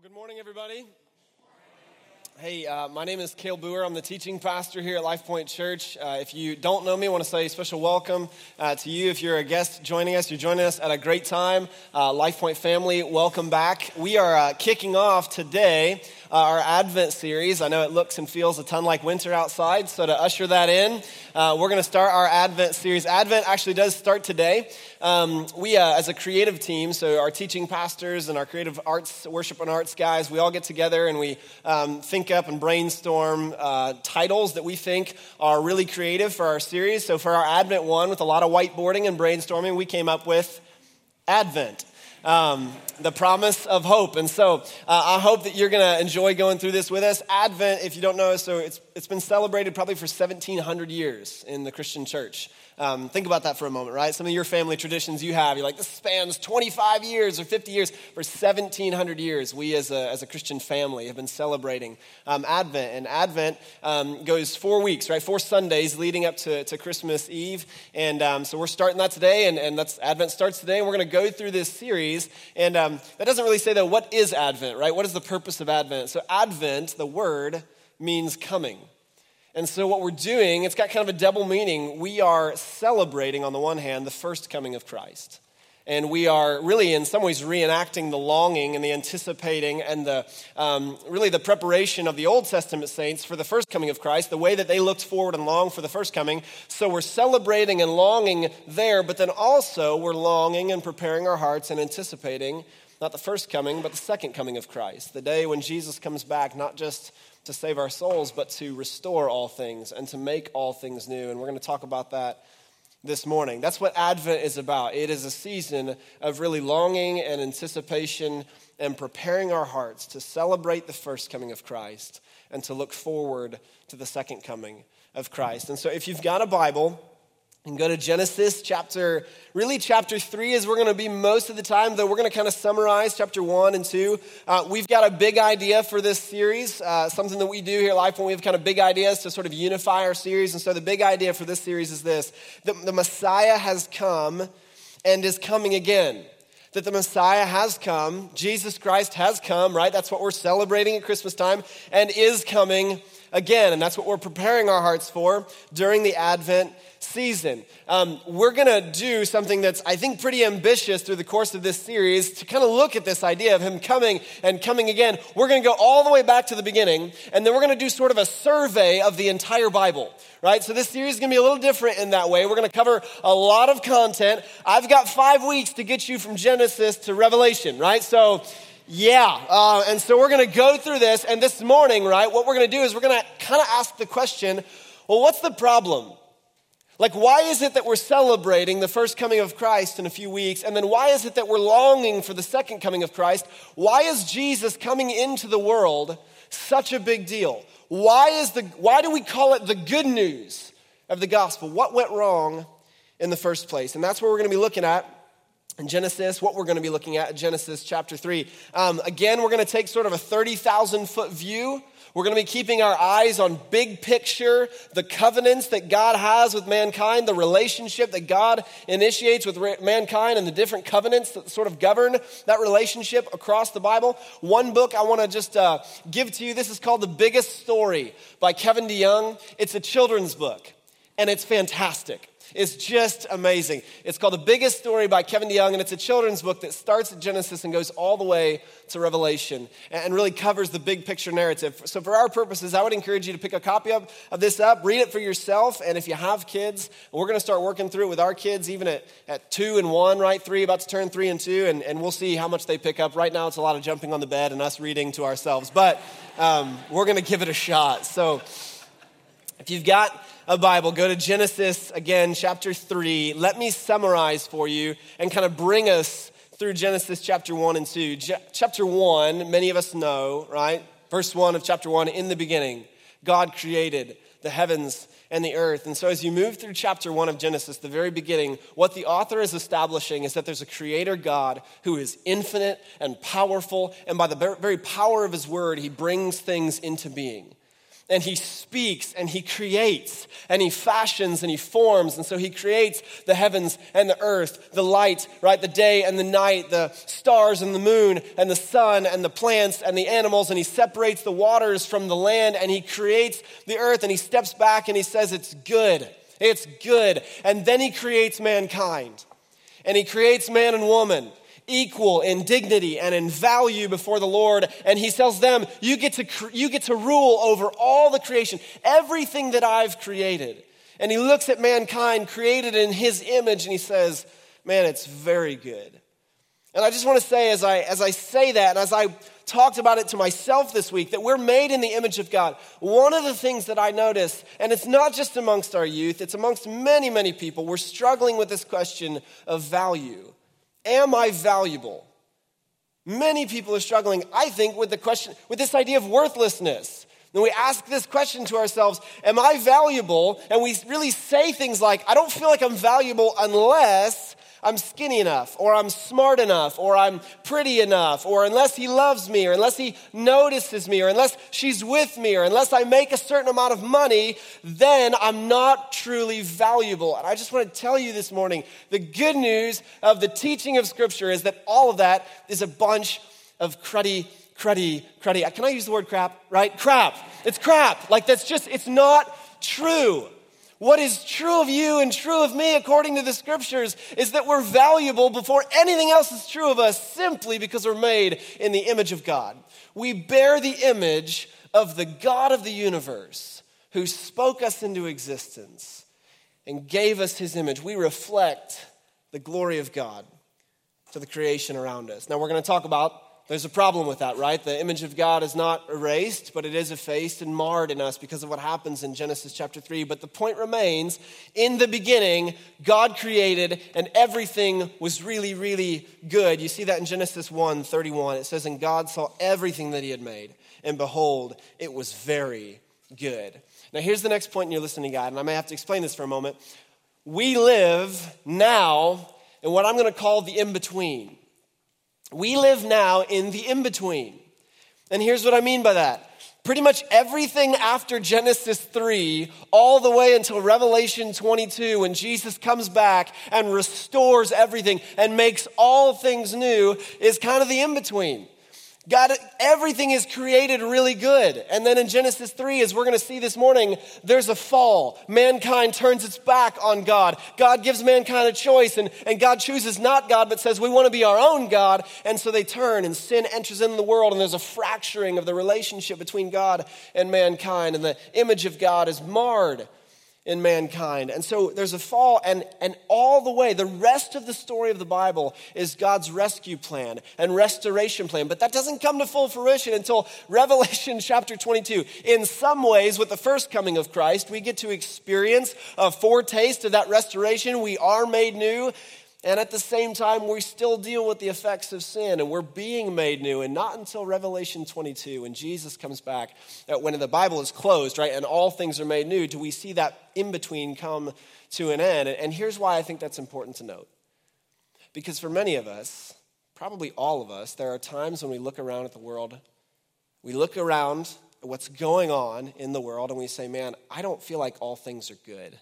Well, good morning, everybody. Hey, my name is Cale Boer. I'm the teaching pastor here at Life Point Church. If you don't know me, I want to say a special welcome to you. If you're a guest joining us, you're joining us at a great time. Life Point family, welcome back. We are kicking off today our Advent series. I know it looks and feels a ton like winter outside, so to usher that in, we're going to start our Advent series. Advent actually does start today. We, as a creative team, so our teaching pastors and our creative arts, worship and arts guys, we all get together and we think up and brainstorm titles that we think are really creative for our series. So for our Advent one, with a lot of whiteboarding and brainstorming, we came up with Advent. The promise of hope. And so I hope that you're going to enjoy going through this with us. Advent, if you don't know, so it's been celebrated probably for 1,700 years in the Christian church. Think about that for a moment, right? Some of your family traditions you have, you're like, this spans 25 years or 50 years. For 1,700 years, we as a Christian family have been celebrating Advent. And Advent goes 4 weeks, right? 4 Sundays leading up to Christmas Eve. And so we're starting that today, and that's Advent starts today. And we're going to go through this series. And that doesn't really say, though, what is Advent, right? What is the purpose of Advent? So Advent, the word, means coming. And so what we're doing, it's got kind of a double meaning. We are celebrating, on the one hand, the first coming of Christ. And we are really, in some ways, reenacting the longing and the anticipating and the really the preparation of the Old Testament saints for the first coming of Christ, the way that they looked forward and longed for the first coming. So we're celebrating and longing there, but then also we're longing and preparing our hearts and anticipating not the first coming, but the second coming of Christ, the day when Jesus comes back, not just to save our souls, but to restore all things and to make all things new. And we're going to talk about that this morning. That's what Advent is about. It is a season of really longing and anticipation and preparing our hearts to celebrate the first coming of Christ and to look forward to the second coming of Christ. And so if you've got a Bible, and go to Genesis chapter 3 is where we're going to be most of the time, though we're going to kind of summarize chapter 1 and 2. We've got a big idea for this series, something that we do here at Life when we have kind of big ideas to sort of unify our series. And so the big idea for this series is this: that the Messiah has come and is coming again. That the Messiah has come, Jesus Christ has come, right? That's what we're celebrating at Christmas time, and is coming again. And that's what we're preparing our hearts for during the Advent season. We're going to do something that's, I think, pretty ambitious through the course of this series to kind of look at this idea of him coming and coming again. We're going to go all the way back to the beginning, and then we're going to do sort of a survey of the entire Bible, right? So this series is going to be a little different in that way. We're going to cover a lot of content. I've got 5 weeks to get you from Genesis to Revelation, right? So and so we're going to go through this, and this morning, right, what we're going to do is we're going to kind of ask the question, well, what's the problem? Like, why is it that we're celebrating the first coming of Christ in a few weeks? And then why is it that we're longing for the second coming of Christ? Why is Jesus coming into the world such a big deal? Why do we call it the good news of the gospel? What went wrong in the first place? And that's what we're going to be looking at in Genesis, what we're going to be looking at in Genesis chapter 3. Again, we're going to take sort of a 30,000-foot view. We're going to be keeping our eyes on big picture, the covenants that God has with mankind, the relationship that God initiates with mankind, and the different covenants that sort of govern that relationship across the Bible. One book I want to just give to you, this is called The Biggest Story by Kevin DeYoung. It's a children's book, and it's fantastic. It's just amazing. It's called The Biggest Story by Kevin DeYoung, and it's a children's book that starts at Genesis and goes all the way to Revelation and really covers the big picture narrative. So for our purposes, I would encourage you to pick a copy of this up, read it for yourself, and if you have kids, we're going to start working through it with our kids even at 2 and 1, right? 3, about to turn 3 and 2, and we'll see how much they pick up. Right now, it's a lot of jumping on the bed and us reading to ourselves, but we're going to give it a shot. So if you've got a Bible, go to Genesis, again, chapter 3. Let me summarize for you and kind of bring us through Genesis chapter 1 and 2. Chapter 1, many of us know, right? Verse 1 of chapter 1, in the beginning, God created the heavens and the earth. And so as you move through chapter 1 of Genesis, the very beginning, what the author is establishing is that there's a creator God who is infinite and powerful, and by the very power of his word, he brings things into being. and he speaks and he creates and he fashions and he forms. And so he creates the heavens and the earth, the light, right? The day and the night, the stars and the moon and the sun and the plants and the animals. And he separates the waters from the land and he creates the earth and he steps back and he says, it's good. It's good. And then he creates mankind and he creates man and woman, equal in dignity and in value before the Lord. And he tells them, you get to rule over all the creation, everything that I've created. And he looks at mankind created in his image and he says, man, it's very good. And I just want to say, as I say that, and as I talked about it to myself this week, that we're made in the image of God. One of the things that I notice, and it's not just amongst our youth, it's amongst many, many people, we're struggling with this question of value. Am I valuable? Many people are struggling, I think, with this idea of worthlessness. And we ask this question to ourselves, am I valuable? And we really say things like, I don't feel like I'm valuable unless I'm skinny enough, or I'm smart enough, or I'm pretty enough, or unless he loves me, or unless he notices me, or unless she's with me, or unless I make a certain amount of money, then I'm not truly valuable. And I just want to tell you this morning, the good news of the teaching of Scripture is that all of that is a bunch of cruddy. Can I use the word crap, right? Crap. It's crap. Like it's not true. What is true of you and true of me according to the Scriptures is that we're valuable before anything else is true of us simply because we're made in the image of God. We bear the image of the God of the universe who spoke us into existence and gave us his image. We reflect the glory of God to the creation around us. Now we're going to talk about there's a problem with that, right? The image of God is not erased, but it is effaced and marred in us because of what happens in Genesis chapter 3. But the point remains, in the beginning, God created and everything was really, really good. You see that in Genesis 1:31. It says, and God saw everything that he had made, and behold, it was very good. Now here's the next point in your listening guide, and I may have to explain this for a moment. We live now in what I'm going to call the in-between. We live now in the in-between. And here's what I mean by that. Pretty much everything after Genesis 3, all the way until Revelation 22, when Jesus comes back and restores everything and makes all things new, is kind of the in-between. God, everything is created really good. And then in Genesis 3, as we're going to see this morning, there's a fall. Mankind turns its back on God. God gives mankind a choice, and God chooses not God, but says we want to be our own God. And so they turn, and sin enters into the world, and there's a fracturing of the relationship between God and mankind, and the image of God is marred in mankind. And so there's a fall, and all the way, the rest of the story of the Bible is God's rescue plan and restoration plan. But that doesn't come to full fruition until Revelation chapter 22. In some ways, with the first coming of Christ, we get to experience a foretaste of that restoration. We are made new. And at the same time, we still deal with the effects of sin, and we're being made new. And not until Revelation 22, when Jesus comes back, when the Bible is closed, right, and all things are made new, do we see that in-between come to an end. And here's why I think that's important to note. Because for many of us, probably all of us, there are times when we look around at the world, we look around at what's going on in the world, and we say, man, I don't feel like all things are good.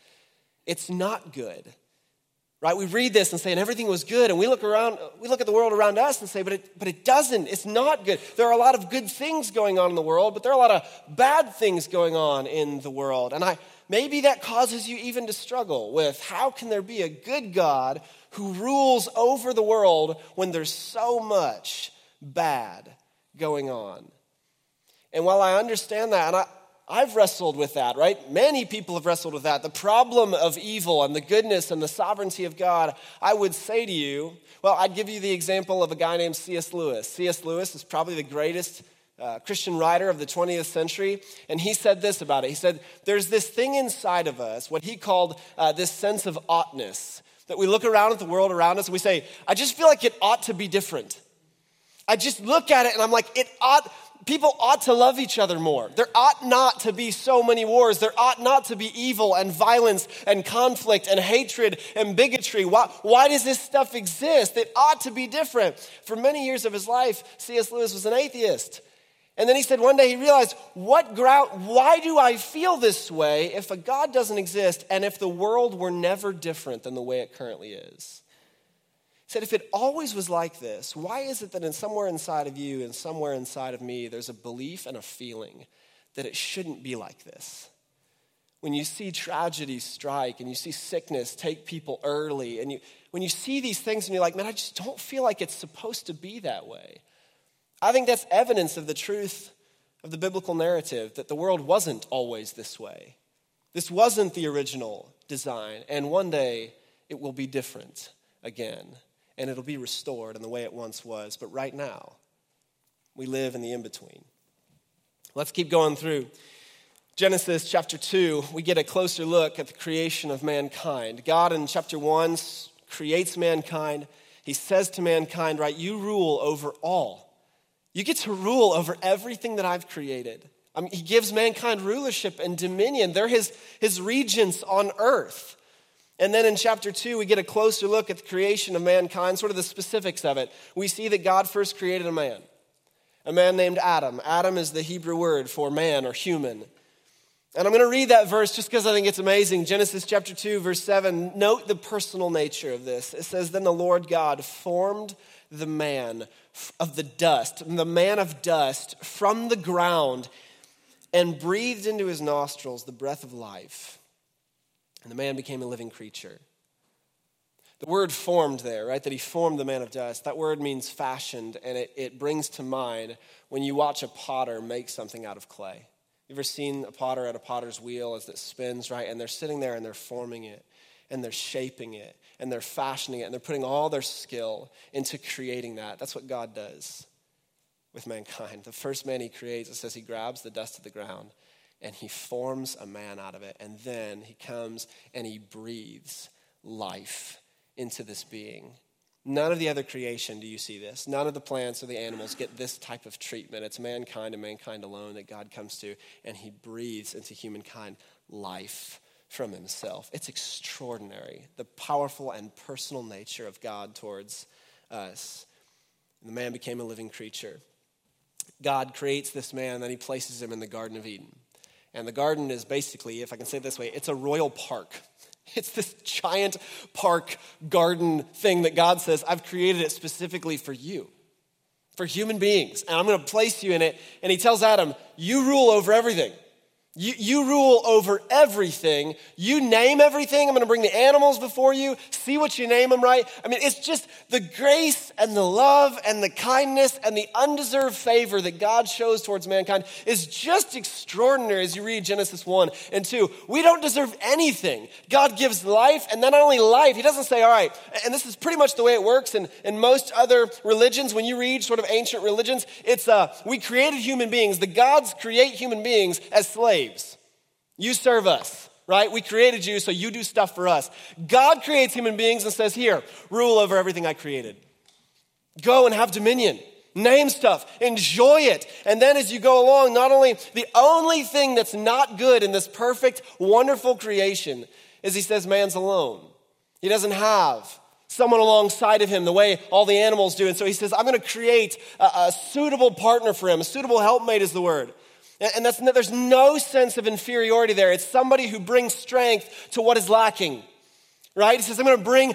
It's not good. Right, we read this and say, and everything was good, and we look at the world around us and say, but it doesn't, it's not good. There are a lot of good things going on in the world, but there are a lot of bad things going on in the world. And maybe that causes you even to struggle with how can there be a good God who rules over the world when there's so much bad going on? And while I understand that, and I've wrestled with that, right? Many people have wrestled with that. The problem of evil and the goodness and the sovereignty of God, I would say to you, well, I'd give you the example of a guy named C.S. Lewis. C.S. Lewis is probably the greatest Christian writer of the 20th century, and he said this about it. He said, there's this thing inside of us, what he called this sense of oughtness, that we look around at the world around us and we say, I just feel like it ought to be different. I just look at it and I'm like, people ought to love each other more. There ought not to be so many wars. There ought not to be evil and violence and conflict and hatred and bigotry. Why does this stuff exist? It ought to be different. For many years of his life, C.S. Lewis was an atheist. And then he said one day he realized, why do I feel this way if a God doesn't exist and if the world were never different than the way it currently is? He said, if it always was like this, why is it that somewhere inside of you and somewhere inside of me, there's a belief and a feeling that it shouldn't be like this? When you see tragedy strike and you see sickness take people early, and when you see these things and you're like, man, I just don't feel like it's supposed to be that way. I think that's evidence of the truth of the biblical narrative, that the world wasn't always this way. This wasn't the original design, and one day it will be different again, and it'll be restored in the way it once was. But right now, we live in the in-between. Let's keep going through Genesis chapter 2. We get a closer look at the creation of mankind. God in chapter 1 creates mankind. He says to mankind, right, you rule over all. You get to rule over everything that I've created. I mean, he gives mankind rulership and dominion. They're his regents on earth. And then in chapter 2, we get a closer look at the creation of mankind, sort of the specifics of it. We see that God first created a man named Adam. Adam is the Hebrew word for man or human. And I'm going to read that verse just because I think it's amazing. Genesis chapter 2, verse 7. Note the personal nature of this. It says, then the Lord God formed the man of the dust, the man of dust from the ground, and breathed into his nostrils the breath of life. And the man became a living creature. The word formed there, right, that he formed the man of dust, that word means fashioned, and it brings to mind when you watch a potter make something out of clay. You ever seen a potter at a potter's wheel as it spins, right? And they're sitting there and they're forming it, and they're shaping it, and they're fashioning it, and they're putting all their skill into creating that. That's what God does with mankind. The first man he creates, it says he grabs the dust of the ground, and he forms a man out of it. And then he comes and he breathes life into this being. None of the other creation do you see this. None of the plants or the animals get this type of treatment. It's mankind and mankind alone that God comes to, and he breathes into humankind life from himself. It's extraordinary, the powerful and personal nature of God towards us. And the man became a living creature. God creates this man, and then he places him in the Garden of Eden. And the garden is basically, if I can say it this way, it's a royal park. It's this giant park garden thing that God says, I've created it specifically for you, for human beings. And I'm going to place you in it. And he tells Adam, you rule over everything. You rule over everything. You name everything. I'm going to bring the animals before you. See what you name them, right? I mean, it's just the grace and the love and the kindness and the undeserved favor that God shows towards mankind is just extraordinary as you read Genesis 1 and 2. We don't deserve anything. God gives life, and not only life, he doesn't say, all right, and this is pretty much the way it works in most other religions. When you read sort of ancient religions, it's we created human beings. The gods create human beings as slaves. You serve us, right? We created you, so you do stuff for us. God creates human beings and says, here, rule over everything I created. Go and have dominion. Name stuff. Enjoy it. And then as you go along, not only the only thing that's not good in this perfect, wonderful creation is he says man's alone. He doesn't have someone alongside of him the way all the animals do. And so he says, I'm going to create a suitable partner for him. A suitable helpmate is the word. And there's no sense of inferiority there. It's somebody who brings strength to what is lacking, right? He says, I'm going to bring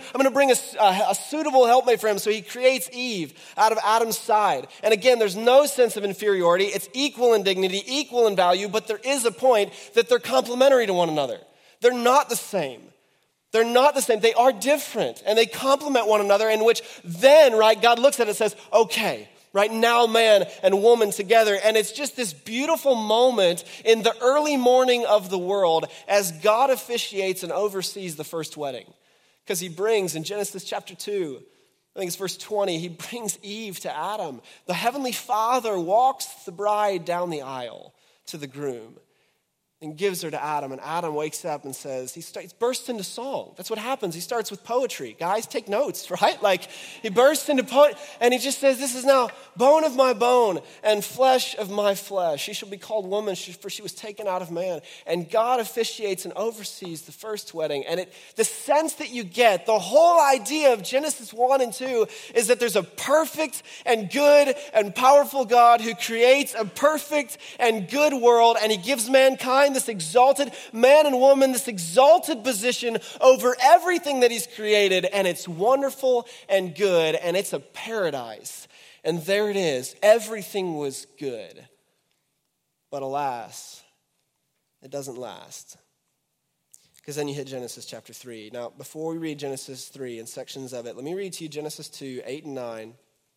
a suitable helpmate for him. So he creates Eve out of Adam's side. And again, there's no sense of inferiority. It's equal in dignity, equal in value, but there is a point that they're complementary to one another. They're not the same. They're not the same. They are different, and they complement one another, in which then, right, God looks at it and says, okay, right, now man and woman together. And it's just this beautiful moment in the early morning of the world as God officiates and oversees the first wedding. Because he brings, in Genesis chapter 2, I think it's verse 20, he brings Eve to Adam. The heavenly Father walks the bride down the aisle to the groom. and gives her to Adam. And Adam wakes up and says, he bursts into song. That's what happens. He starts with poetry. Guys, take notes, right? Like he bursts into poetry and he just says, this is now bone of my bone and flesh of my flesh. She shall be called woman, for she was taken out of man. And God officiates and oversees the first wedding. And the sense that you get, the whole idea of Genesis 1 and 2 is that there's a perfect and good and powerful God who creates a perfect and good world, and he gives mankind this exalted man and woman, this exalted position over everything that he's created, and it's wonderful and good, and it's a paradise. And there it is. Everything was good. But alas, it doesn't last. Because then you hit Genesis chapter 3. Now, before we read Genesis 3 and sections of it, let me read to you Genesis 2, 8 and 9.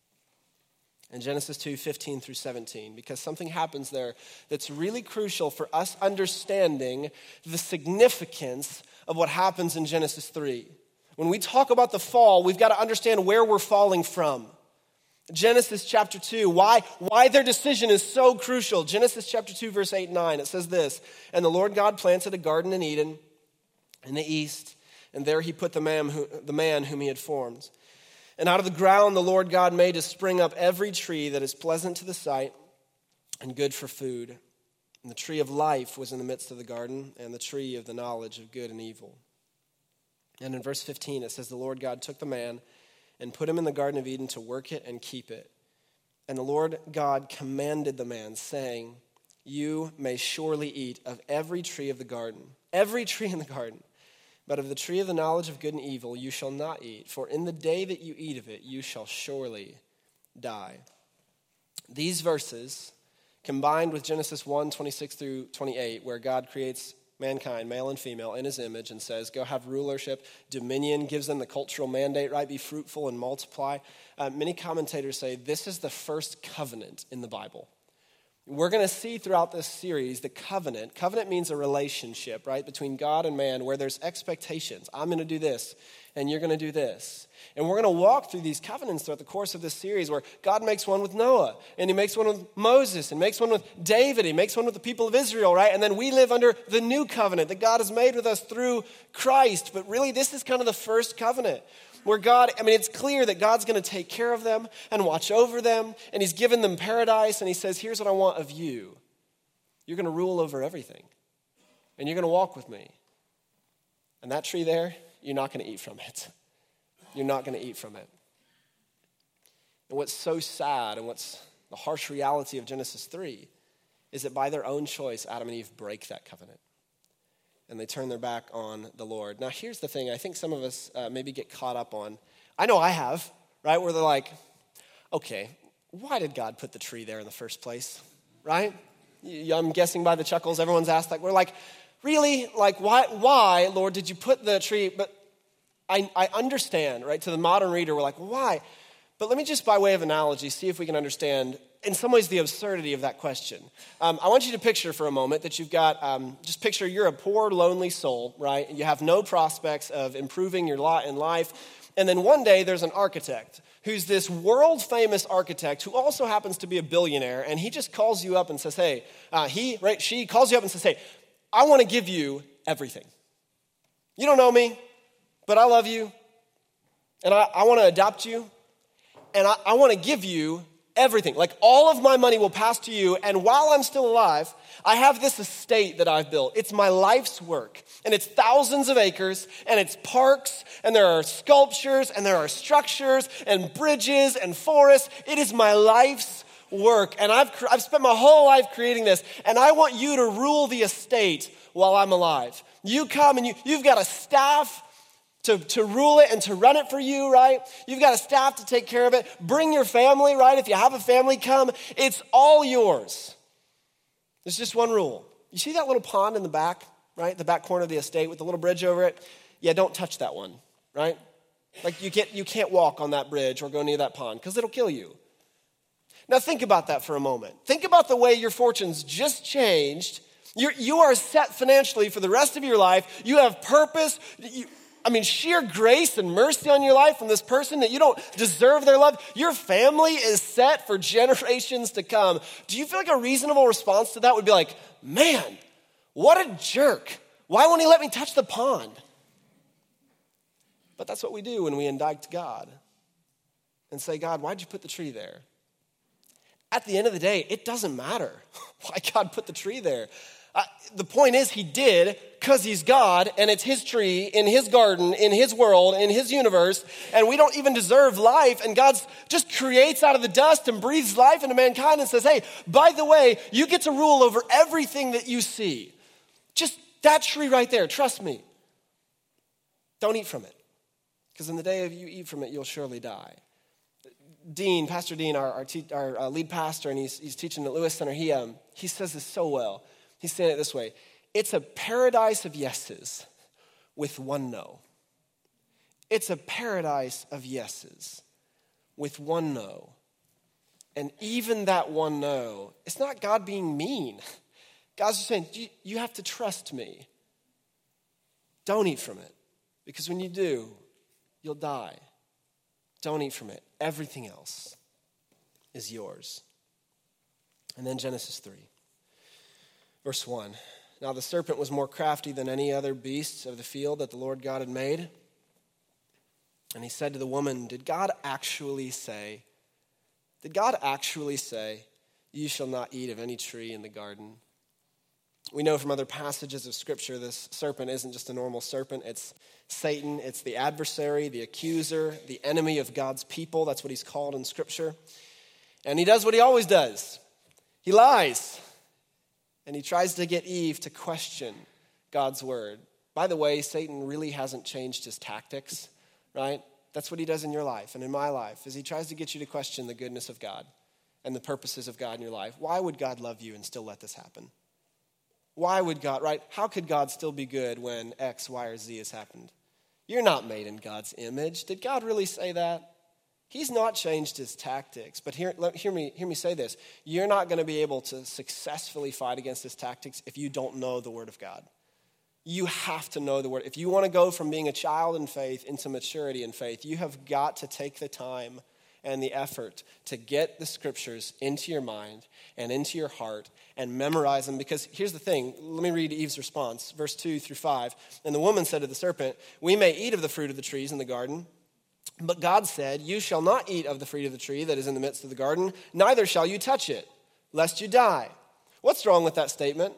In Genesis 2, 15 through 17, because something happens there that's really crucial for us understanding the significance of what happens in Genesis 3. When we talk about the fall, we've got to understand where we're falling from. Genesis chapter 2, why their decision is so crucial. Genesis chapter 2, verse 8 and 9, it says this, and the Lord God planted a garden in Eden in the east, and there he put the man whom he had formed. And out of the ground the Lord God made to spring up every tree that is pleasant to the sight and good for food. And the tree of life was in the midst of the garden, and the tree of the knowledge of good and evil. And in verse 15 it says, the Lord God took the man and put him in the Garden of Eden to work it and keep it. And the Lord God commanded the man, saying, you may surely eat of every tree of the garden, every tree in the garden. But of the tree of the knowledge of good and evil you shall not eat, for in the day that you eat of it, you shall surely die. These verses, combined with Genesis 1, 26 through 28, where God creates mankind, male and female, in his image and says, go have rulership, dominion, gives them the cultural mandate, right? Be fruitful and multiply. Many commentators say this is the first covenant in the Bible. We're going to see throughout this series the covenant. Covenant means a relationship, right, between God and man where there's expectations. I'm going to do this, and you're going to do this. And we're going to walk through these covenants throughout the course of this series where God makes one with Noah, and he makes one with Moses, and makes one with David, he makes one with the people of Israel, right? And then we live under the new covenant that God has made with us through Christ. But really, this is kind of the first covenant. Where God, it's clear that God's going to take care of them and watch over them, and he's given them paradise, and he says, here's what I want of you. You're going to rule over everything, and you're going to walk with me. And that tree there, you're not going to eat from it. You're not going to eat from it. And what's so sad, and what's the harsh reality of Genesis 3, is that by their own choice, Adam and Eve break that covenant. And they turn their back on the Lord. Now, here's the thing I think some of us maybe get caught up on. I know I have, right? Where they're like, okay, why did God put the tree there in the first place, right? I'm guessing by the chuckles everyone's asked, like, we're like, really? Like, why, Lord, did you put the tree? But I understand, right? To the modern reader, we're like, why? But let me just, by way of analogy, see if we can understand in some ways the absurdity of that question. I want you to picture for a moment that you've got, just picture you're a poor, lonely soul, right? You have no prospects of improving your lot in life. And then one day there's an architect who's this world-famous architect who also happens to be a billionaire. And he just calls you up and says, hey, she calls you up and says, hey, I want to give you everything. You don't know me, but I love you. And I want to adopt you. And I want to give you everything. Like all of my money will pass to you. And while I'm still alive, I have this estate that I've built. It's my life's work. And it's thousands of acres. And it's parks. And there are sculptures. And there are structures. And bridges. And forests. It is my life's work. And I've spent my whole life creating this. And I want you to rule the estate while I'm alive. You come and you've got a staff to rule it and to run it for you, right? You've got a staff to take care of it. Bring your family, right? If you have a family, come. It's all yours. There's just one rule. You see that little pond in the back, right? The back corner of the estate with the little bridge over it? Yeah, don't touch that one, right? Like you can't walk on that bridge or go near that pond because it'll kill you. Now think about that for a moment. Think about the way your fortunes just changed. You are set financially for the rest of your life. You have purpose. Sheer grace and mercy on your life from this person that you don't deserve their love. Your family is set for generations to come. Do you feel like a reasonable response to that would be like, man, What a jerk. Why won't he let me touch the pond? But that's what we do when we indict God and say, God, why'd you put the tree there? At the end of the day, it doesn't matter why God put the tree there. The point is he did because he's God, and it's his tree in his garden, in his world, in his universe, and we don't even deserve life, and God just creates out of the dust and breathes life into mankind and says, hey, by the way, you get to rule over everything that you see. Just that tree right there, trust me. Don't eat from it, because in the day you eat from it, you'll surely die. Pastor Dean, our lead pastor, and he's teaching at Lewis Center, he says this so well. He's saying it this way: it's a paradise of yeses with one no. It's a paradise of yeses with one no. And even that one no, it's not God being mean. God's just saying, you have to trust me. Don't eat from it, because when you do, you'll die. Don't eat from it. Everything else is yours. And then Genesis 3. Verse 1, now the serpent was more crafty than any other beasts of the field that the Lord God had made. And he said to the woman, did God actually say, you shall not eat of any tree in the garden? We know from other passages of Scripture this serpent isn't just a normal serpent. It's Satan. It's the adversary, the accuser, the enemy of God's people. That's what he's called in Scripture. And he does what he always does. He lies. And he tries to get Eve to question God's word. By the way, Satan really hasn't changed his tactics, right? That's what he does in your life and in my life, is he tries to get you to question the goodness of God and the purposes of God in your life. Why would God love you and still let this happen? Why would God, right? How could God still be good when X, Y, or Z has happened? You're not made in God's image. Did God really say that? He's not changed his tactics, but hear me say this. You're not going to be able to successfully fight against his tactics if you don't know the word of God. You have to know the word. If you want to go from being a child in faith into maturity in faith, you have got to take the time and the effort to get the scriptures into your mind and into your heart and memorize them. Because here's the thing. Let me read Eve's response, verse 2 through 5. And the woman said to the serpent, we may eat of the fruit of the trees in the garden, but God said, you shall not eat of the fruit of the tree that is in the midst of the garden, neither shall you touch it, lest you die. What's wrong with that statement?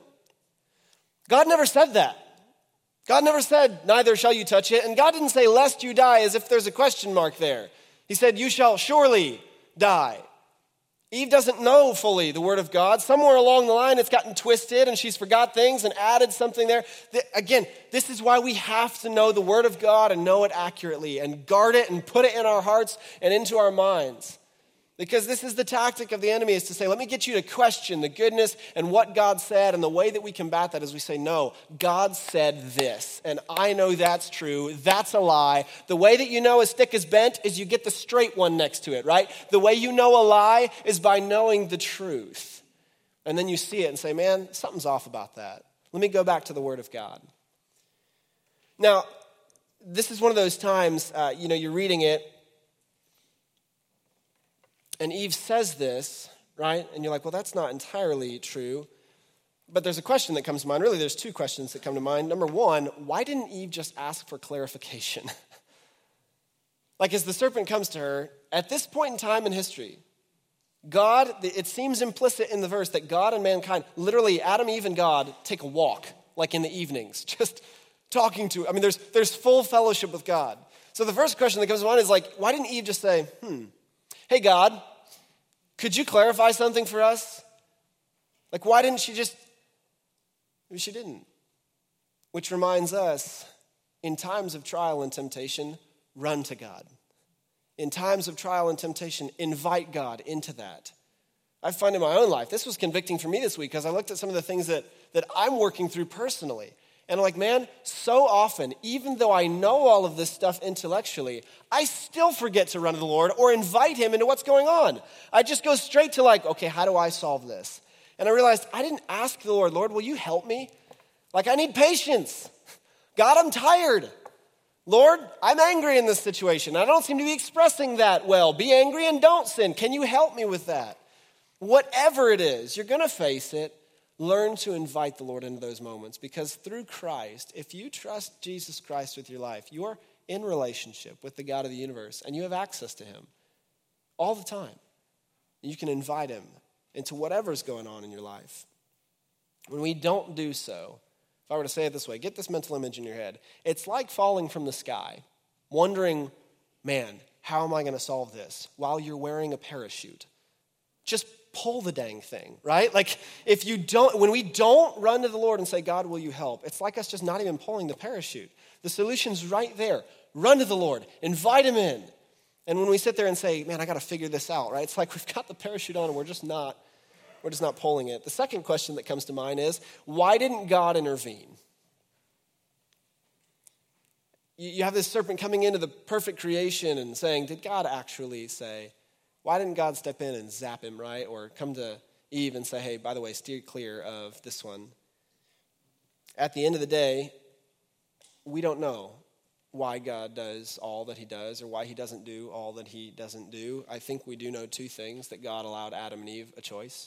God never said that. God never said, neither shall you touch it. And God didn't say, lest you die, as if there's a question mark there. He said, you shall surely die. Eve doesn't know fully the word of God. Somewhere along the line, it's gotten twisted and she's forgot things and added something there. Again, this is why we have to know the word of God and know it accurately and guard it and put it in our hearts and into our minds. Because this is the tactic of the enemy, is to say, let me get you to question the goodness and what God said. And the way that we combat that is we say, no, God said this. And I know that's true. That's a lie. The way that you know a stick is bent is you get the straight one next to it, right? The way you know a lie is by knowing the truth. And then you see it and say, man, something's off about that. Let me go back to the word of God. Now, this is one of those times, you're reading it, and Eve says this, right? And you're like, well, that's not entirely true. But there's a question that comes to mind. Really, there's two questions that come to mind. Number one, why didn't Eve just ask for clarification? Like, as the serpent comes to her, at this point in time in history, God, it seems implicit in the verse that God and mankind, literally Adam, Eve, and God take a walk, like in the evenings, just talking to, there's full fellowship with God. So the first question that comes to mind is like, why didn't Eve just say, hey, God, could you clarify something for us? Like, why didn't she just, maybe she didn't. Which reminds us, in times of trial and temptation, run to God. In times of trial and temptation, invite God into that. I find in my own life, this was convicting for me this week because I looked at some of the things that I'm working through personally. And I'm like, man, so often, even though I know all of this stuff intellectually, I still forget to run to the Lord or invite him into what's going on. I just go straight to like, okay, how do I solve this? And I realized I didn't ask the Lord, will you help me? Like, I need patience. God, I'm tired. Lord, I'm angry in this situation. I don't seem to be expressing that well. Be angry and don't sin. Can you help me with that? Whatever it is, you're going to face it. Learn to invite the Lord into those moments, because through Christ, if you trust Jesus Christ with your life, you're in relationship with the God of the universe, and you have access to him all the time. You can invite him into whatever's going on in your life. When we don't do so, if I were to say it this way, get this mental image in your head. It's like falling from the sky, wondering, man, how am I going to solve this while you're wearing a parachute? Just pull the dang thing, right? Like when we don't run to the Lord and say, God, will you help? It's like us just not even pulling the parachute. The solution's right there. Run to the Lord, invite him in. And when we sit there and say, man, I got to figure this out, right? It's like we've got the parachute on and we're just not pulling it. The second question that comes to mind is, why didn't God intervene? You have this serpent coming into the perfect creation and saying, did God actually say? Why didn't God step in and zap him, right? Or come to Eve and say, hey, by the way, steer clear of this one. At the end of the day, we don't know why God does all that he does or why he doesn't do all that he doesn't do. I think we do know two things: that God allowed Adam and Eve a choice.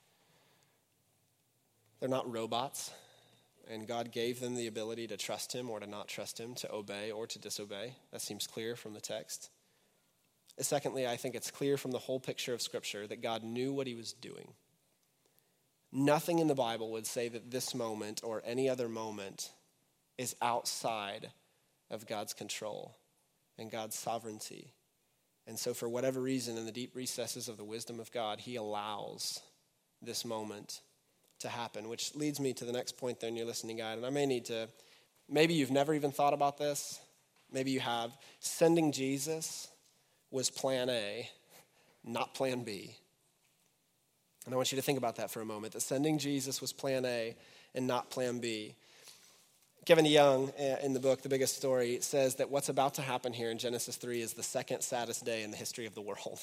They're not robots, and God gave them the ability to trust him or to not trust him, to obey or to disobey. That seems clear from the text. Secondly, I think it's clear from the whole picture of Scripture that God knew what he was doing. Nothing in the Bible would say that this moment or any other moment is outside of God's control and God's sovereignty. And so for whatever reason, in the deep recesses of the wisdom of God, he allows this moment to happen, which leads me to the next point there in your listening guide. And maybe you've never even thought about this. Maybe you have. Sending Jesus was plan A, not plan B. And I want you to think about that for a moment, that sending Jesus was plan A and not plan B. Kevin DeYoung, in the book, The Biggest Story, says that what's about to happen here in Genesis 3 is the second saddest day in the history of the world.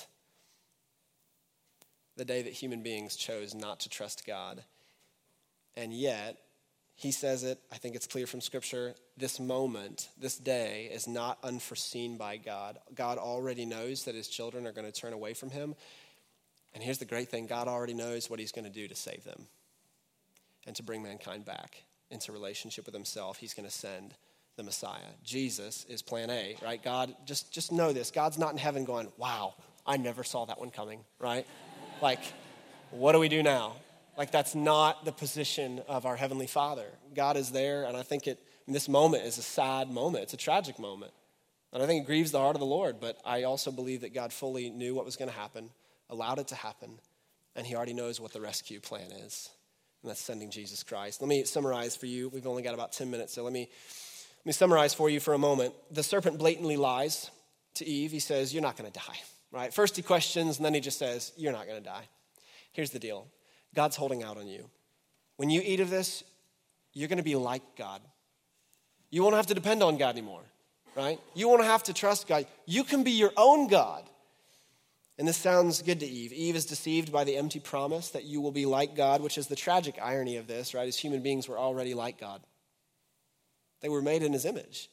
The day that human beings chose not to trust God. And yet, he says it, I think it's clear from Scripture, this moment, this day is not unforeseen by God. God already knows that his children are going to turn away from him. And here's the great thing: God already knows what he's going to do to save them and to bring mankind back into relationship with himself. He's going to send the Messiah. Jesus is plan A, right? God, just know this. God's not in heaven going, wow, I never saw that one coming, right? Like, what do we do now? Like, that's not the position of our Heavenly Father. God is there, and I think this moment is a sad moment. It's a tragic moment. And I think it grieves the heart of the Lord, but I also believe that God fully knew what was going to happen, allowed it to happen, and he already knows what the rescue plan is, and that's sending Jesus Christ. Let me summarize for you. We've only got about 10 minutes, so let me summarize for you for a moment. The serpent blatantly lies to Eve. He says, you're not going to die, right? First he questions, and then he just says, you're not going to die. Here's the deal. God's holding out on you. When you eat of this, you're going to be like God. You won't have to depend on God anymore, right? You won't have to trust God. You can be your own God. And this sounds good to Eve. Eve is deceived by the empty promise that you will be like God, which is the tragic irony of this, right? As human beings, we're already like God. They were made in his image.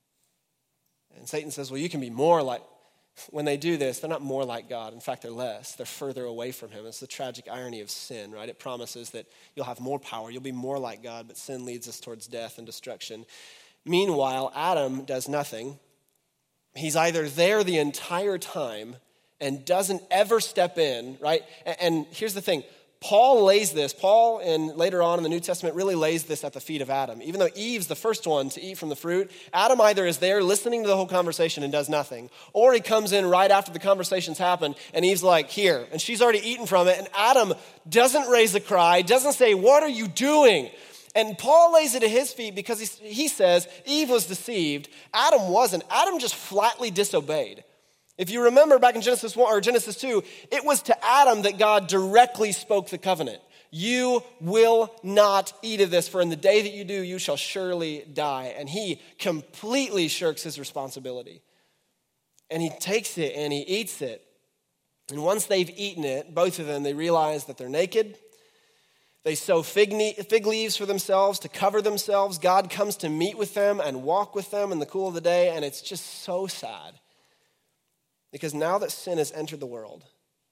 And Satan says, well, you can be more like. When they do this, they're not more like God. In fact, they're less. They're further away from him. It's the tragic irony of sin, right? It promises that you'll have more power. You'll be more like God, but sin leads us towards death and destruction. Meanwhile, Adam does nothing. He's either there the entire time and doesn't ever step in, right? And here's the thing. Paul and later on in the New Testament really lays this at the feet of Adam. Even though Eve's the first one to eat from the fruit, Adam either is there listening to the whole conversation and does nothing, or he comes in right after the conversation's happened and Eve's like, here, and she's already eaten from it, and Adam doesn't raise a cry, doesn't say, what are you doing? And Paul lays it at his feet because he says Eve was deceived. Adam wasn't. Adam just flatly disobeyed. If you remember back in Genesis 1 or Genesis 2, it was to Adam that God directly spoke the covenant. You will not eat of this, for in the day that you do, you shall surely die. And he completely shirks his responsibility. And he takes it and he eats it. And once they've eaten it, both of them, they realize that they're naked. They sew fig leaves for themselves to cover themselves. God comes to meet with them and walk with them in the cool of the day, and it's just so sad. Because now that sin has entered the world,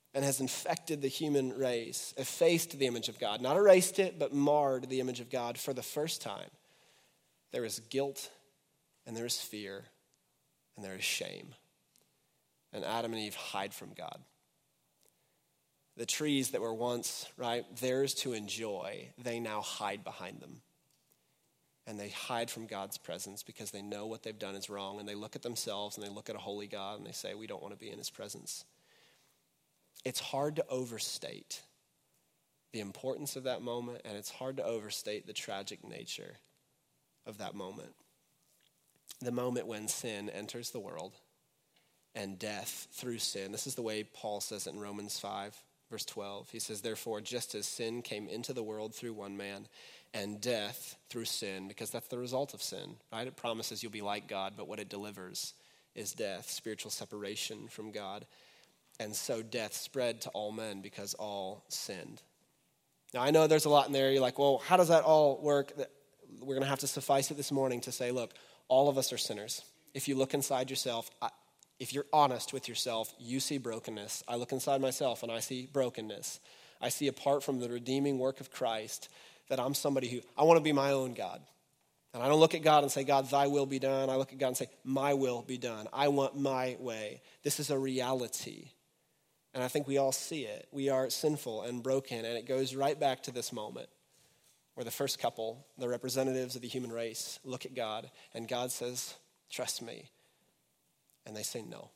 and has infected the human race, effaced the image of God, not erased it, but marred the image of God for the first time, there is guilt and there is fear and there is shame. And Adam and Eve hide from God. The trees that were once, right, theirs to enjoy, they now hide behind them. And they hide from God's presence because they know what they've done is wrong. And they look at themselves and they look at a holy God and they say, we don't want to be in his presence. It's hard to overstate the importance of that moment, and it's hard to overstate the tragic nature of that moment. The moment when sin enters the world and death through sin. This is the way Paul says it in Romans 5, verse 12. He says, therefore, just as sin came into the world through one man, and death through sin, because that's the result of sin, right? It promises you'll be like God, but what it delivers is death, spiritual separation from God. And so death spread to all men because all sinned. Now, I know there's a lot in there. You're like, well, how does that all work? We're going to have to suffice it this morning to say, look, all of us are sinners. If you look inside yourself, if you're honest with yourself, you see brokenness. I look inside myself and I see brokenness. I see apart from the redeeming work of Christ that I'm somebody who, I want to be my own God. And I don't look at God and say, God, thy will be done. I look at God and say, my will be done. I want my way. This is a reality. And I think we all see it. We are sinful and broken, and it goes right back to this moment where the first couple, the representatives of the human race, look at God, and God says, trust me. And they say no.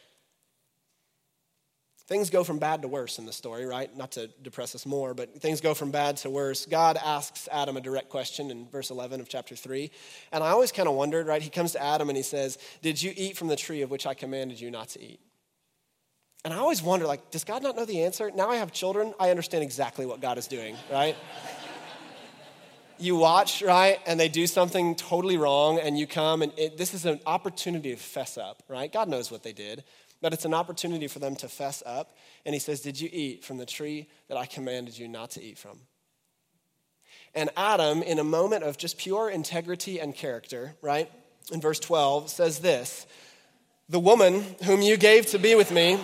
Things go from bad to worse in the story, right? Not to depress us more, but things go from bad to worse. God asks Adam a direct question in verse 11 of chapter 3. And I always kind of wondered, right? He comes to Adam and he says, did you eat from the tree of which I commanded you not to eat? And I always wonder, like, does God not know the answer? Now I have children, I understand exactly what God is doing, right? You watch, right, and they do something totally wrong, and you come, and this is an opportunity to fess up, right? God knows what they did. But it's an opportunity for them to fess up. And he says, did you eat from the tree that I commanded you not to eat from? And Adam, in a moment of just pure integrity and character, right, in verse 12, says this, the woman whom you gave to be with me,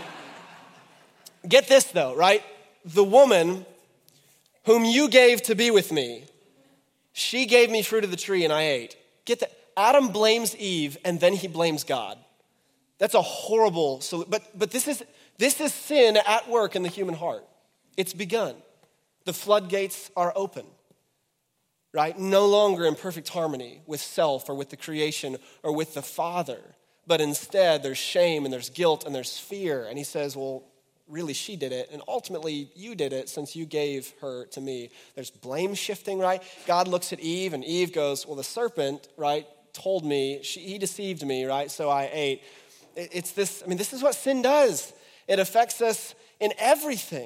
get this though, right? The woman whom you gave to be with me, she gave me fruit of the tree and I ate. Get that. Adam blames Eve and then he blames God. That's a horrible solution. But this is sin at work in the human heart. It's begun. The floodgates are open, right? No longer in perfect harmony with self or with the creation or with the Father. But instead, there's shame and there's guilt and there's fear. And he says, well, really, she did it. And ultimately, you did it since you gave her to me. There's blame shifting, right? God looks at Eve and Eve goes, well, the serpent, right, told me, he deceived me, right? So I ate. It's this, this is what sin does. It affects us in everything.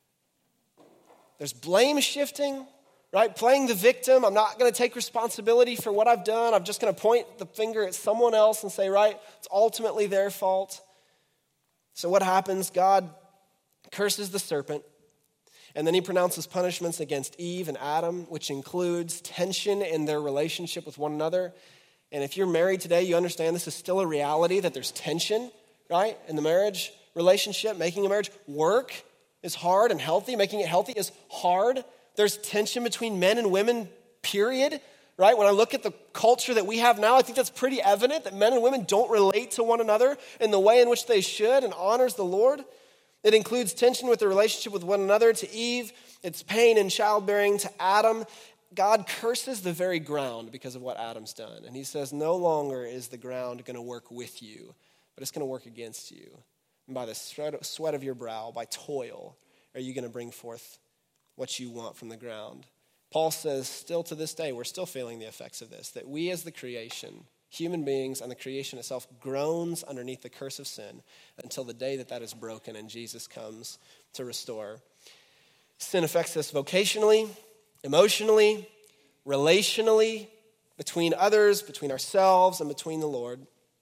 There's blame shifting, right? Playing the victim. I'm not going to take responsibility for what I've done. I'm just going to point the finger at someone else and say, right, it's ultimately their fault. So what happens? God curses the serpent, and then he pronounces punishments against Eve and Adam, which includes tension in their relationship with one another. And if you're married today, you understand this is still a reality, that there's tension, right, in the marriage relationship. Making a marriage work is hard and healthy. Making it healthy is hard. There's tension between men and women, period, right? When I look at the culture that we have now, I think that's pretty evident that men and women don't relate to one another in the way in which they should and honors the Lord. It includes tension with the relationship with one another. To Eve, it's pain in childbearing. To Adam, God curses the very ground because of what Adam's done. And he says, no longer is the ground going to work with you, but it's going to work against you. And by the sweat of your brow, by toil, are you going to bring forth what you want from the ground. Paul says, still to this day, we're still feeling the effects of this, that we as the creation, human beings and the creation itself, groans underneath the curse of sin until the day that is broken and Jesus comes to restore. Sin affects us vocationally, emotionally, relationally, between others, between ourselves, and between the Lord.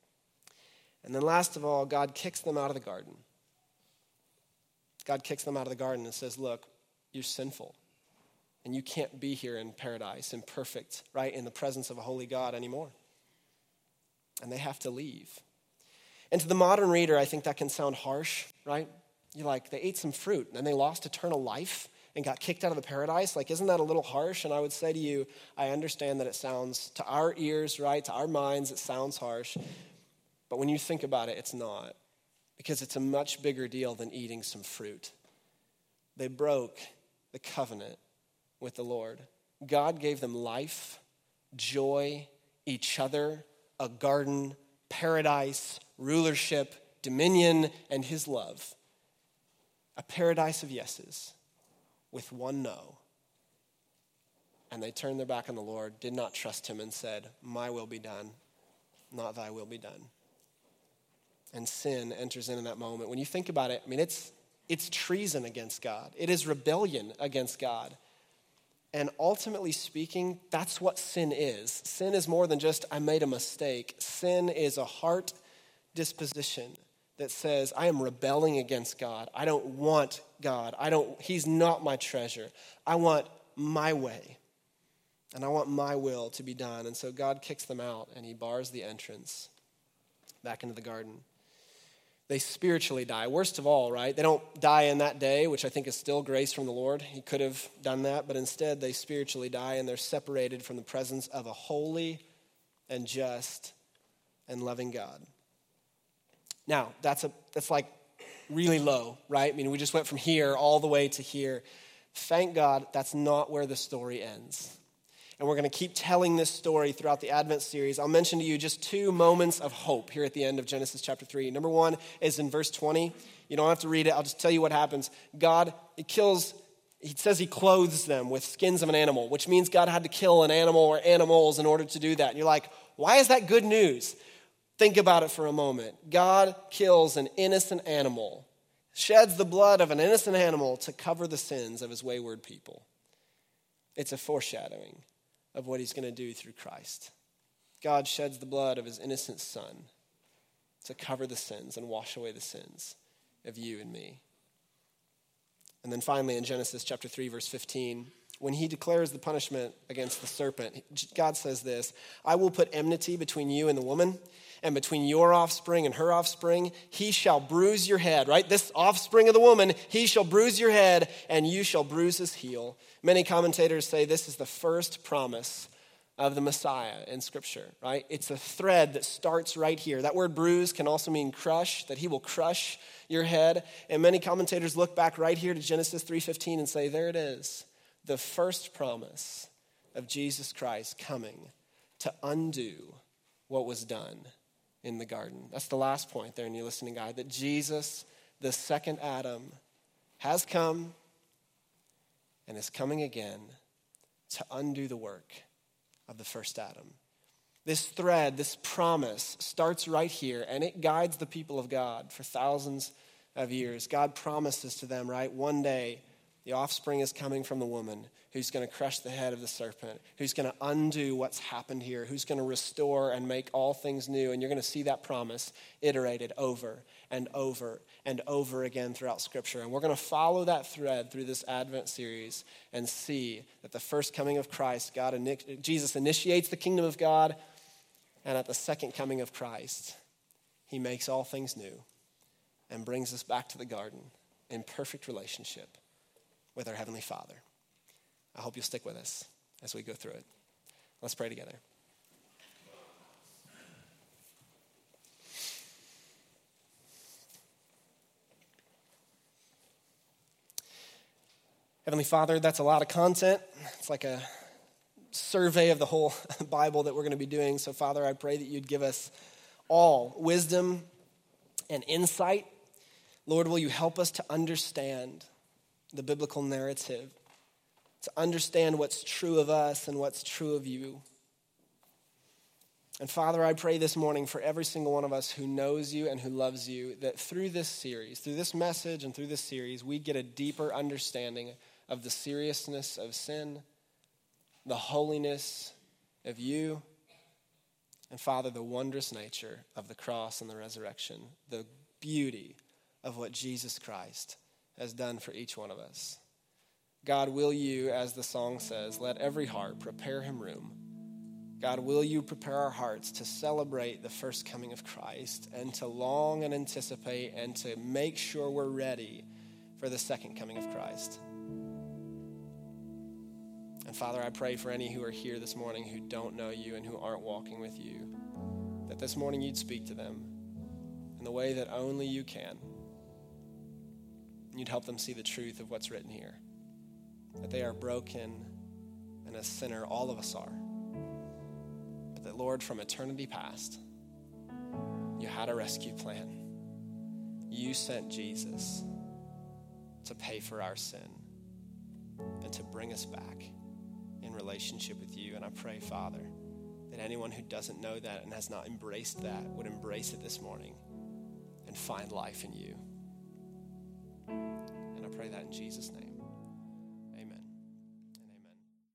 And then last of all, God kicks them out of the garden. God kicks them out of the garden and says, look, you're sinful. And you can't be here in paradise, in perfect, right, in the presence of a holy God anymore. And they have to leave. And to the modern reader, I think that can sound harsh, right? You're like, they ate some fruit and then they lost eternal life and got kicked out of the paradise. Like, isn't that a little harsh? And I would say to you, I understand that it sounds, to our ears, right, to our minds, it sounds harsh. But when you think about it, it's not. Because it's a much bigger deal than eating some fruit. They broke the covenant with the Lord. God gave them life, joy, each other, a garden, paradise, rulership, dominion, and his love. A paradise of yeses with one no. And they turned their back on the Lord, did not trust him, and said, my will be done, not thy will be done. And sin enters in that moment. When you think about it, I mean, it's treason against God. It is rebellion against God. And ultimately speaking, that's what sin is. Sin is more than just, I made a mistake. Sin is a heart disposition that says, I am rebelling against God. I don't want God. He's not my treasure. I want my way. And I want my will to be done. And so God kicks them out and he bars the entrance back into the garden. They spiritually die. Worst of all, right? They don't die in that day, which I think is still grace from the Lord. He could have done that, but instead they spiritually die and they're separated from the presence of a holy and just and loving God. Now, that's like really low, right? I mean, we just went from here all the way to here. Thank God that's not where the story ends. And we're going to keep telling this story throughout the Advent series. I'll mention to you just 2 moments of hope here at the end of Genesis chapter 3. Number 1 is in verse 20. You don't have to read it. I'll just tell you what happens. God, he says he clothes them with skins of an animal, which means God had to kill an animal or animals in order to do that. And you're like, why is that good news? Think about it for a moment. God kills an innocent animal, sheds the blood of an innocent animal to cover the sins of his wayward people. It's a foreshadowing of what he's going to do through Christ. God sheds the blood of his innocent son to cover the sins and wash away the sins of you and me. And then finally in Genesis chapter 3, verse 15, when he declares the punishment against the serpent, God says this, I will put enmity between you and the woman, and between your offspring and her offspring. He shall bruise your head, right? This offspring of the woman, he shall bruise your head, and you shall bruise his heel. Many commentators say this is the first promise of the Messiah in Scripture, right? It's a thread that starts right here. That word bruise can also mean crush, that he will crush your head. And many commentators look back right here to Genesis 3:15 and say, there it is, the first promise of Jesus Christ coming to undo what was done in the garden. That's the last point there in your listening guide, that Jesus, the second Adam, has come and is coming again to undo the work of the first Adam. This thread, this promise starts right here, and it guides the people of God for thousands of years. God promises to them, right, one day the offspring is coming from the woman who's going to crush the head of the serpent, who's going to undo what's happened here, who's going to restore and make all things new. And you're going to see that promise iterated over and over and over again throughout Scripture. And we're going to follow that thread through this Advent series and see that the first coming of Christ, Jesus initiates the kingdom of God, and at the second coming of Christ, he makes all things new and brings us back to the garden in perfect relationship with our Heavenly Father. I hope you'll stick with us as we go through it. Let's pray together. Heavenly Father, that's a lot of content. It's like a survey of the whole Bible that we're going to be doing. So, Father, I pray that you'd give us all wisdom and insight. Lord, will you help us to understand the biblical narrative, to understand what's true of us and what's true of you. And Father, I pray this morning for every single one of us who knows you and who loves you, that through this series, through this message and through this series, we get a deeper understanding of the seriousness of sin, the holiness of you, and Father, the wondrous nature of the cross and the resurrection, the beauty of what Jesus Christ has done for each one of us. God, will you, as the song says, let every heart prepare him room. God, will you prepare our hearts to celebrate the first coming of Christ and to long and anticipate and to make sure we're ready for the second coming of Christ? And Father, I pray for any who are here this morning who don't know you and who aren't walking with you, that this morning you'd speak to them in the way that only you can. You'd help them see the truth of what's written here, that they are broken and a sinner, all of us are. But that, Lord, from eternity past, you had a rescue plan. You sent Jesus to pay for our sin and to bring us back in relationship with you. And I pray, Father, that anyone who doesn't know that and has not embraced that would embrace it this morning and find life in you. And I pray that in Jesus' name.